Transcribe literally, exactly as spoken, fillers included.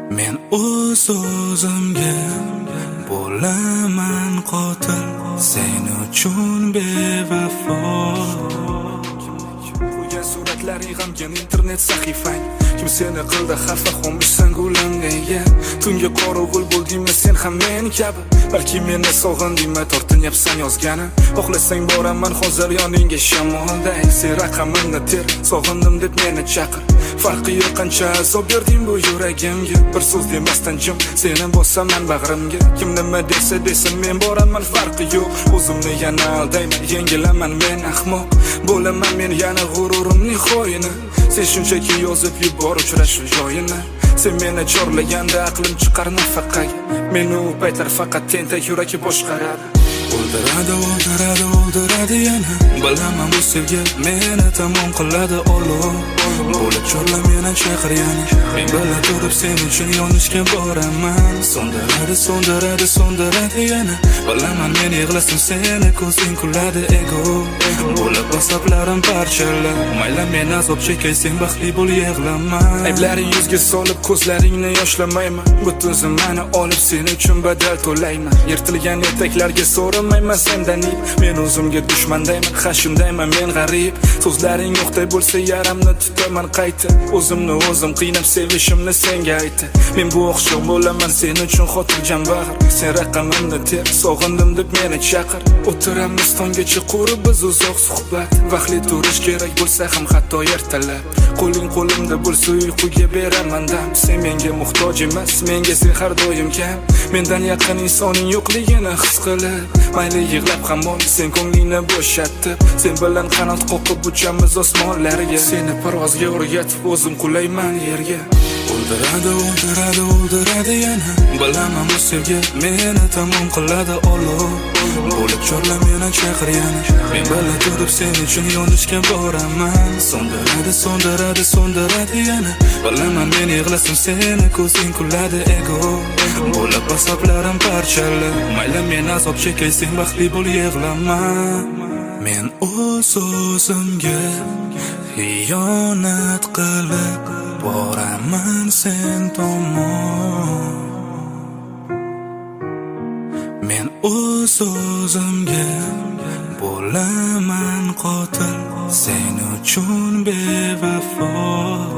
Men o'z o'zimga bo'laman qotil, sen uchun bevafo. Qo'ygan suratlaring g'amgin internet sahifang. Kim seni qildi xafa, xomishsan gulim nega? Tunga qorong'ul bo'ldingmi sen ham men kabi? Balki meni sog'indingmi, tortinyapsan yozgani. Xohlasang boraman hozir yoningga shamolday. Sen raqamimni ter, sog'indim deb meni chaqir. Farqi yo'q qancha azob berding bu yuragimga. Bir so'z demasdan jim seni bosaman bag'rimga. Kim nima desa desin men boraman, farqi yo'q. O'zimni yana aldayman, yengilaman men ahmoq. Bo'laman men yana g'ururimning xoini. Sen shunchaki yozib yubor uchrashuv joyini. Sen meni chorlaganda aqlim chiqar nafaqaga. Meni u paytlar faqat tentak yuragi boshqaradi. O'ldiradi, o'ldiradi, o'ldiradi yana. Bilaman bu sevgi meni tamom qiladi olov. Bo'lib chorla meni chaqir yana. Men bila turib sen uchun yonishga boraman. So'ndiradi, so'ndiradi, so'ndiradi yana. Bilaman men yig'lasim seni ko'zing kuladi ego. Bo'lib asaplarim parchalar. Mayli men azob chekay, sen baxtli bo'l yig'lama. Ayblaring yuzga solib ko'zlaringni yoshlamayman. Butun zimmani olib sen uchun badal to'layman. Yirtilgan etaklarga so'ramayman sendan. Men o'zimga dushmandayman, xashimdayman men g'arib. So'zlaring yo'qday bo'lsa yaramni tutaman qayta. O'zimni o'zim qiynab sevishimni senga ayta. Men bu o'xshab bo'laman sen uchun xotirjam bag'ir. Sen raqamimni ter, sog'indim deb meni chaqir. O'tiramiz tonggacha qurib biz uzoq suhbat. Vaqtli turish kerak bo'lsa ham hatto ertalab. Qo'ling qo'limda bo'lsa uyquga beraman dam. Sen menga muhtoj emas, menga sen har doim kam. Mendan yaqin insoning yo'qligini his qilib, mayli yig'lab ham ol, sen ko'nglingni bo'shatib. Sen bilan qanot qoqib uchamiz osmonlarga. Seni parvozga o'rgatib o'zim qulayman yerga. O'ldiradi, o'ldiradi, o'ldiradi yana. Bilaman bu sevgi meni tamom qiladi olov. Bo'lib chorla meni chaqir yana. Men bila turib sen uchun yonishga boraman. So'ndiradi, so'ndiradi, so'ndiradi yana. Bilaman men yig'lasim seni ko'zing kuladi ego. Bo'lib asaplarim parchalar. Mayli men azob chekay, sen baxtli bo'l yig'lama. Men o'z o'zimga xiyonat qilib boraman sen tomon. Men o'z o'zimga bo'laman qotil, sen uchun bevafo.